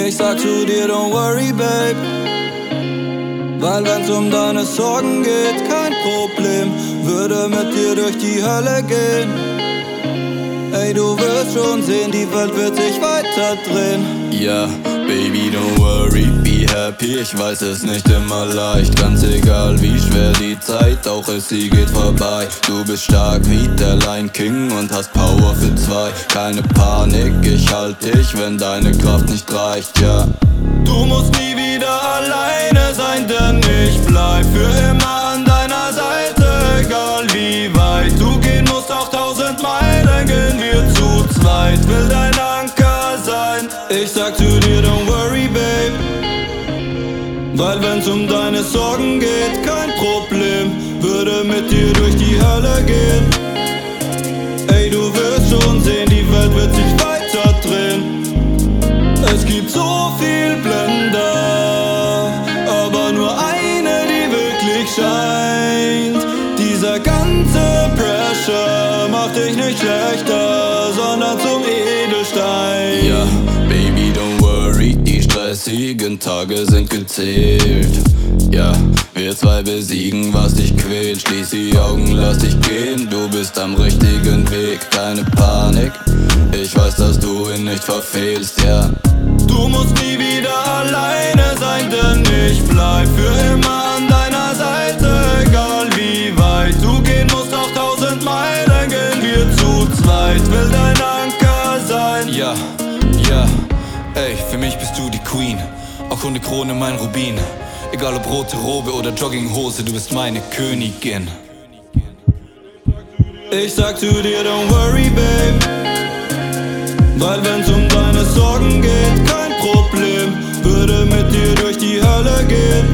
Ich sag zu dir, don't worry, babe, weil wenn's um deine Sorgen geht, kein Problem, würde mit dir durch die Hölle gehen. Ey, du wirst schon sehen, die Welt wird sich weiter drehen. Ja, Baby, don't worry, be happy. Ich weiß, es nicht immer leicht, ganz egal wie schwer die Zeit auch ist, sie geht vorbei. Du bist stark wie der Lion King und hast Power für zwei. Keine Panik, ich halt dich, wenn deine Kraft nicht reicht, ja. Du musst nie wieder alleine sein, denn ich bleib für immer an deiner Seite. Egal wie weit du gehen musst, auch 1000 Meilen gehen wir zu zweit. Will dein Anker sein. Ich sag zu dir, don't worry, babe, weil wenn's um deine Sorgen geht, kein Problem, würde mit dir durch die Hölle gehen. Ey, du wirst schon sehen, die Welt wird sich weiter drehen. Es gibt so viel Blender, aber nur eine, die wirklich scheint. Dieser ganze Pressure macht dich nicht schlechter, sondern zum Edelstein. Ja, Baby, don't worry, die stressigen Tage sind gezählt. Ja, wir zwei besiegen, was dich quält. Schließ die Augen, lass dich gehen, du bist am richtigen Weg. Keine Panik, ich weiß, dass du ihn nicht verfehlst, ja. Du musst nie wieder alleine sein, denn ich bleib für immer an deiner Seite. Egal wie weit du gehen musst, auch 1000 Meilen gehen wir zu zweit. Will dein Anker sein. Ja, ey, für mich bist du die Queen, auch ohne Krone mein Rubin. Egal ob rote Robe oder Jogginghose, du bist meine Königin. Ich sag zu dir, don't worry, babe, weil wenn's um deine Sorgen geht, kein Problem, würde mit dir durch die Hölle gehen.